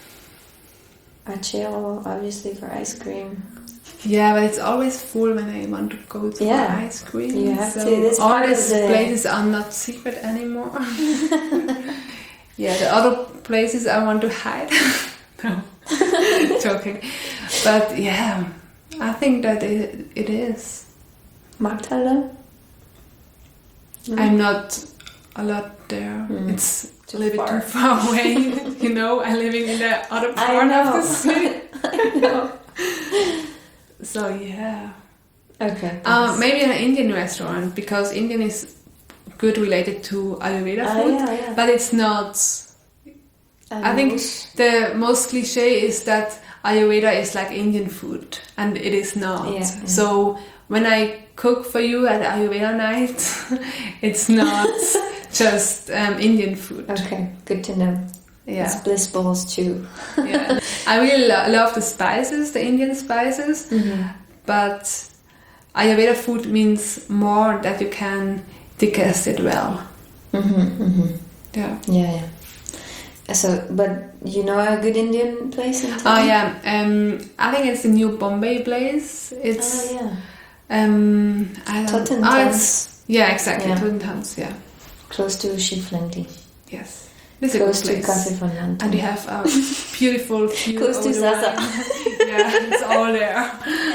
[SPEAKER 1] Aceo, obviously for ice cream.
[SPEAKER 2] Yeah, but it's always full when I want to go to
[SPEAKER 1] Yeah.
[SPEAKER 2] ice cream.
[SPEAKER 1] You have
[SPEAKER 2] so
[SPEAKER 1] to. That's
[SPEAKER 2] all
[SPEAKER 1] part of
[SPEAKER 2] these
[SPEAKER 1] the-
[SPEAKER 2] places are not secret anymore. Yeah, the other places I want to hide. No, joking. But yeah, I think that it is.
[SPEAKER 1] Markthalle?
[SPEAKER 2] I'm not a lot there. It's
[SPEAKER 1] Too
[SPEAKER 2] a little bit
[SPEAKER 1] far.
[SPEAKER 2] too far away. You know, I'm living in the other
[SPEAKER 1] I
[SPEAKER 2] part
[SPEAKER 1] know.
[SPEAKER 2] of the city.
[SPEAKER 1] I know.
[SPEAKER 2] So yeah.
[SPEAKER 1] Okay.
[SPEAKER 2] Maybe an Indian restaurant, because Indian is good related to Ayurveda food,
[SPEAKER 1] yeah.
[SPEAKER 2] but it's not. I think the most cliche is that Ayurveda is like Indian food, and it is not.
[SPEAKER 1] Yeah.
[SPEAKER 2] So when I cook for you at Ayurveda night, it's not just Indian food.
[SPEAKER 1] Okay, good to know.
[SPEAKER 2] Yeah.
[SPEAKER 1] It's bliss balls too.
[SPEAKER 2] Yeah. I really love the spices, the Indian spices, but Ayurveda food means more that you can digest it well. Yeah.
[SPEAKER 1] Yeah. So, but you know a good Indian place in town?
[SPEAKER 2] Oh yeah, I think it's the new Bombay place. It's
[SPEAKER 1] yeah.
[SPEAKER 2] I don't.
[SPEAKER 1] Tottenhams.
[SPEAKER 2] Yeah, exactly.
[SPEAKER 1] Yeah.
[SPEAKER 2] Tottenhams. Yeah.
[SPEAKER 1] Close to Skiflinty.
[SPEAKER 2] Yes. This is a
[SPEAKER 1] Close
[SPEAKER 2] good
[SPEAKER 1] to
[SPEAKER 2] place.
[SPEAKER 1] Café van Lanten.
[SPEAKER 2] And you have a beautiful view.
[SPEAKER 1] Close to
[SPEAKER 2] over the
[SPEAKER 1] Zaza.
[SPEAKER 2] wine. Yeah, it's all there.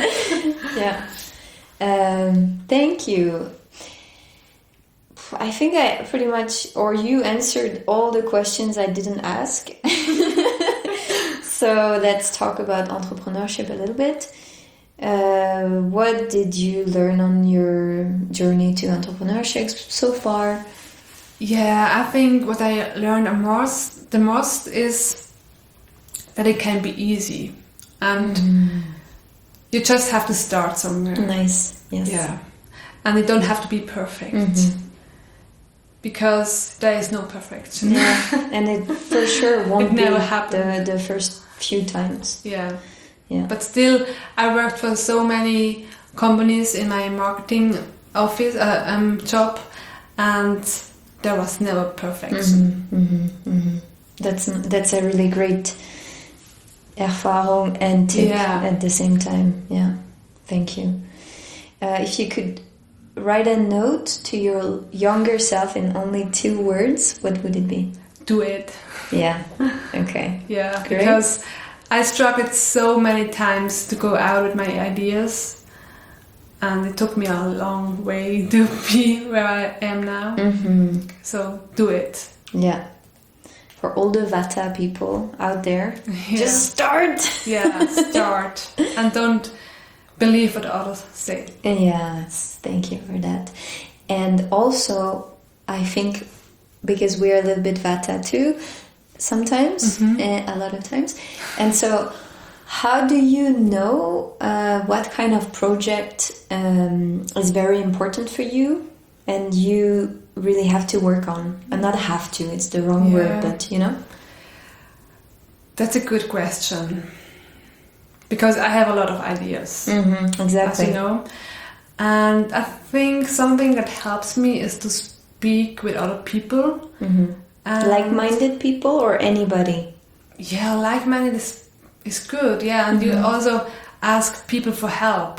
[SPEAKER 1] Yeah. Thank you. I think I pretty much, or you answered all the questions I didn't ask. So let's talk about entrepreneurship a little bit. What did you learn on your journey to entrepreneurship so far?
[SPEAKER 2] Yeah, I think what I learned the most is that it can be easy, and you just have to start somewhere.
[SPEAKER 1] Nice. Yes.
[SPEAKER 2] Yeah, and it don't have to be perfect. Because there is no perfection.
[SPEAKER 1] Yeah, and it for sure won't
[SPEAKER 2] It never
[SPEAKER 1] be
[SPEAKER 2] happened.
[SPEAKER 1] the first few times.
[SPEAKER 2] Yeah.
[SPEAKER 1] Yeah.
[SPEAKER 2] But still, I worked for so many companies in my marketing office job, and there was never perfection.
[SPEAKER 1] That's a really great ervaring and tip at the same time. Yeah, thank you. If you could write a note to your younger self in only 2 words, what would it be?
[SPEAKER 2] Do it.
[SPEAKER 1] Yeah. Okay.
[SPEAKER 2] Yeah,
[SPEAKER 1] Great.
[SPEAKER 2] because I struggled so many times to go out with my ideas, and it took me a long way to be where I am now. So do it.
[SPEAKER 1] Yeah. For all the Vata people out there, just start.
[SPEAKER 2] Yeah, start. And don't believe what others say.
[SPEAKER 1] Yes, thank you for that. And also, I think because we're a little bit Vata too, sometimes, a lot of times. And so, how do you know what kind of project is very important for you and you really have to work on? And not have to, it's the wrong word, but you know?
[SPEAKER 2] That's a good question. Because I have a lot of ideas,
[SPEAKER 1] Exactly.
[SPEAKER 2] as you know. And I think something that helps me is to speak with other people.
[SPEAKER 1] Like-minded people or anybody?
[SPEAKER 2] Yeah, like-minded is good, yeah. And you also ask people for help.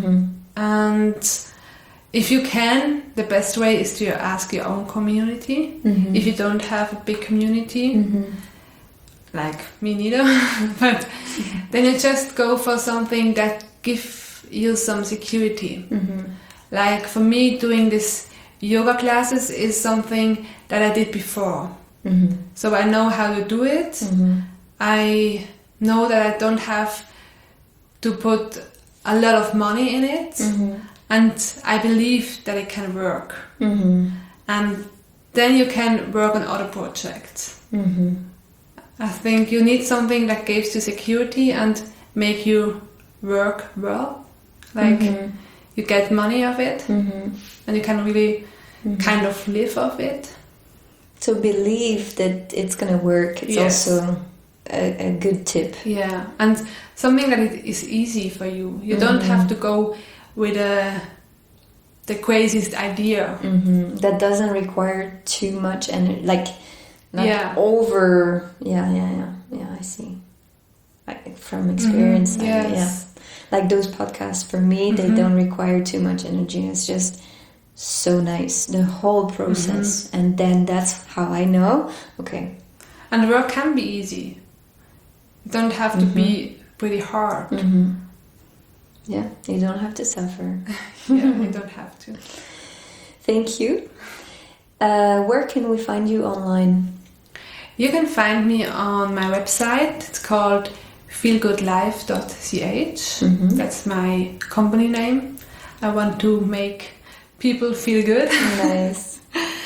[SPEAKER 2] And if you can, the best way is to ask your own community. If you don't have a big community, like me neither, but then you just go for something that gives you some security. Like for me, doing this yoga classes is something that I did before. So I know how to do it. I know that I don't have to put a lot of money in it. And I believe that it can work. And then you can work on other projects. I think you need something that gives you security and make you work well. Like you get money of it and you can really kind of live off it.
[SPEAKER 1] So believe that it's going to work. It's also a good tip.
[SPEAKER 2] Yeah, and something that is easy for you. You don't have to go with the craziest idea.
[SPEAKER 1] That doesn't require too much energy. Like, not over. Yeah, I see. Like, from experience.
[SPEAKER 2] Yes.
[SPEAKER 1] Like those podcasts, for me, they don't require too much energy. It's just so nice, the whole process. And then that's how I know, okay.
[SPEAKER 2] And work can be easy. You don't have to be pretty hard.
[SPEAKER 1] Yeah, you don't have to suffer.
[SPEAKER 2] Yeah, you don't have to.
[SPEAKER 1] Thank you. Where can we find you online?
[SPEAKER 2] You can find me on my website. It's called feelgoodlife.ch. That's my company name. I want to make people feel good.
[SPEAKER 1] Nice.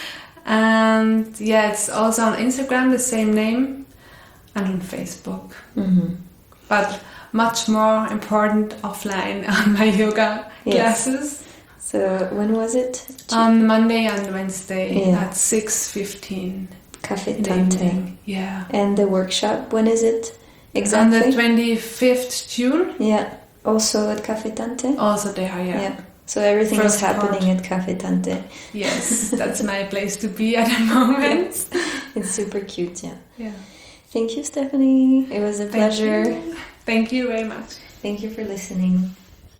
[SPEAKER 2] And yeah, it's also on Instagram, the same name, and on Facebook. But much more important, offline on my yoga classes.
[SPEAKER 1] So when was it?
[SPEAKER 2] On Monday and Wednesday at 6:15.
[SPEAKER 1] Café Tante.
[SPEAKER 2] Yeah.
[SPEAKER 1] And the workshop, when is it exactly?
[SPEAKER 2] On the 25th June.
[SPEAKER 1] Yeah. Also at Café Tante?
[SPEAKER 2] Also there, yeah.
[SPEAKER 1] So everything
[SPEAKER 2] First
[SPEAKER 1] is happening at Café Tante.
[SPEAKER 2] Yes, that's my place to be at the moment.
[SPEAKER 1] It's super cute,
[SPEAKER 2] Yeah.
[SPEAKER 1] Thank you, Stephanie. It was a pleasure.
[SPEAKER 2] Thank you very much.
[SPEAKER 1] Thank you for listening.